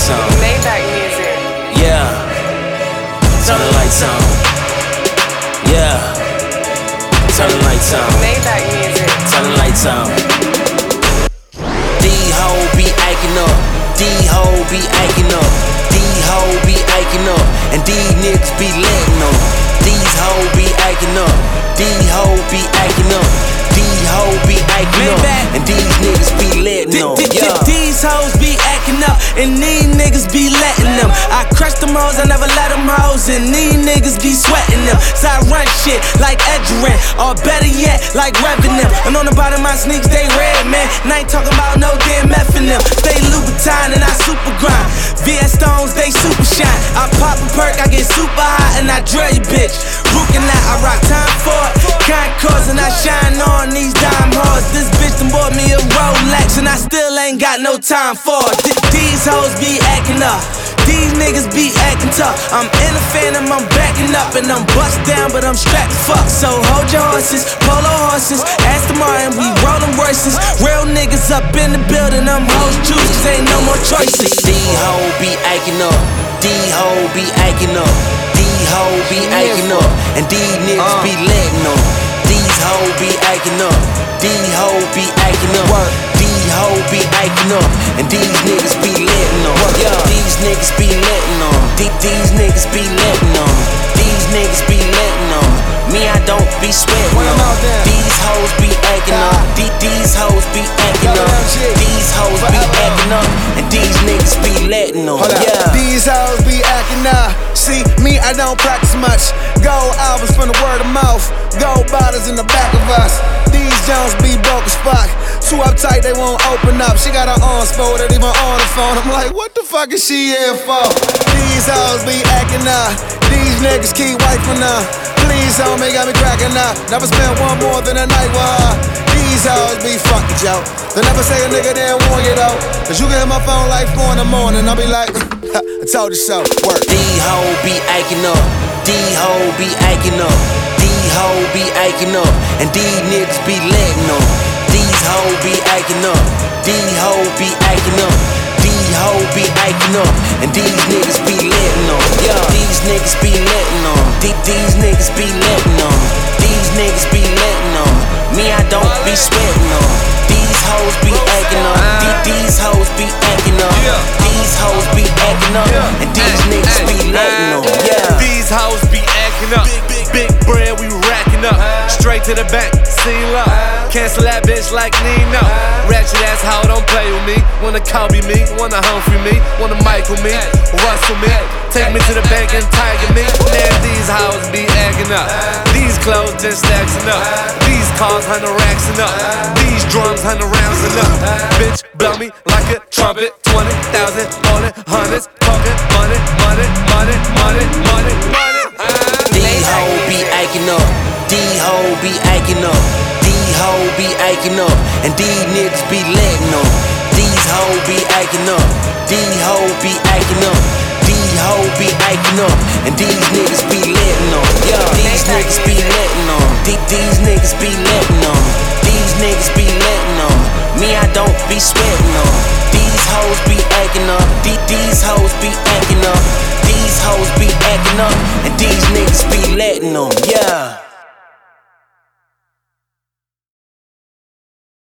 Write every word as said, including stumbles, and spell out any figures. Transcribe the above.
lights on. Maybach music. Yeah. Turn the lights on. Yeah. Turn the lights on. Maybach music. Turn the lights on. These hoes be acting up. These hoes be acting up. These hoes be acting up. And these niggas be letting up. These hoes be acting up. These hoes be acting up. These hoes be acting up. And these niggas be letting up. Yeah. These hoes be acting up. And these niggas be letting them. I crush them hoes, I never let them hoes. And these niggas be sweating them. So I run shit like Edgerrin. Or better yet, like Revenant. And on the bottom of my sneaks, they red, man. And I ain't talking about no damn F in them. Stay Louboutin and I super grind. V S Stones, they super shine. I pop a perk, I get super hot. And I drill you, bitch. Rookin' out, I rock time for it. Concourse and I shine on these dime hoes. This bitch done bought me a Rolex. And I still ain't got no time for it. Th these hoes be acting up. These niggas be acting tough. I'm in a phantom, I'm backing up. And I'm bust down, but I'm strapped to fuck. So hold your horses, polo horses. Aston Martin, we rollin' Royces. Real niggas up in the building, them hoes choose, cause ain't no more choices. These hoes be acting up. These hoes be acting up. These hoes be acting up. And these niggas be letting up. These hoes be acting up. These hoes be acting up. These hoes be acting up. And these niggas be letting up. Yeah, these niggas be letting on. These niggas be letting on. These niggas be letting on. Me, I don't be sweating on. These hoes be acting up. These hoes be acting up. These hoes be acting up. And these niggas be letting on. Yeah. These hoes be acting up. See, me, I don't practice much. Gold albums from the word of mouth. Gold bottles in the back of us. These Jones be broke as fuck. Too uptight, they won't open up. She got her arms folded, even on the phone. I'm like, what the fuck is she here for? These hoes be acting up. These niggas keep wiping up. Please, homie, got me cracking up. Never spent one more than a night with her. These hoes be fucking Joe. They never say a nigga didn't warn you though. Cause you can hit my phone like four in the morning. I'll be like, I told you so. Work. These hoes be acting up. These hoes be acting up. These hoes be acting up. And these niggas be letting up. These hoes be acting up. These hoes be acting up. These hoes be acting up. And these niggas be letting on. Yeah, these niggas be letting on. These niggas be letting on. These niggas be letting on. Me, I don't be sweating on. These hoes be acting up. These hoes be acting up. These hoes be acting up. And these niggas be letting on. Yeah. These hoes be acting up. Big bread, we racking up. Straight to the bank, seal up. Cancel that bitch like Nino. Ratchet ass hoe, don't play with me. Wanna Kobe me, wanna Humphrey me, wanna Michael me, Russell me. Take me to the bank and tiger me. Man, these hoes be acting up. These clothes just stacking up. These cars, hundred racks and up. These drums, hundred rounds and up. Bitch, blow me like a trumpet. Twenty thousand, all in hundreds. Talking money, money, money, money, money, money. These hoes be acting up. These hoes be acting up. These hoes be acting up. And these niggas be letting up. These hoes be acting up. These hoes be acting up. These hoes be acting up. And these niggas be letting on. Yeah, these niggas be letting on. These niggas be letting on. These niggas be letting on. Me, I don't be sweating on. These hoes be acting up. These hoes be acting up. These hoes be acting up. And these niggas be letting on. Yeah.